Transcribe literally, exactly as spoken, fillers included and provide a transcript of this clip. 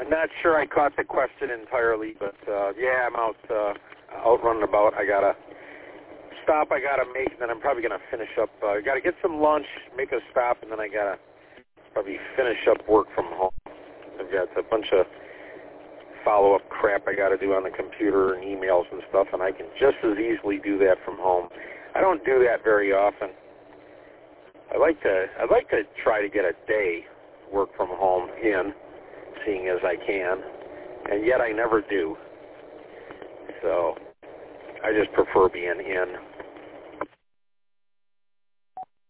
I'm not sure I caught the question entirely, but uh, yeah, I'm out uh, out running about. I got a stop I got to make, and then I'm probably going to finish up. I uh, got to get some lunch, make a stop, and then I got to probably finish up work from home. I've got a bunch of follow-up crap I got to do on the computer and emails and stuff, and I can just as easily do that from home. I don't do that very often. I like to I like to try to get a day work from home in, seeing as I can, and yet I never do. So I just prefer being in.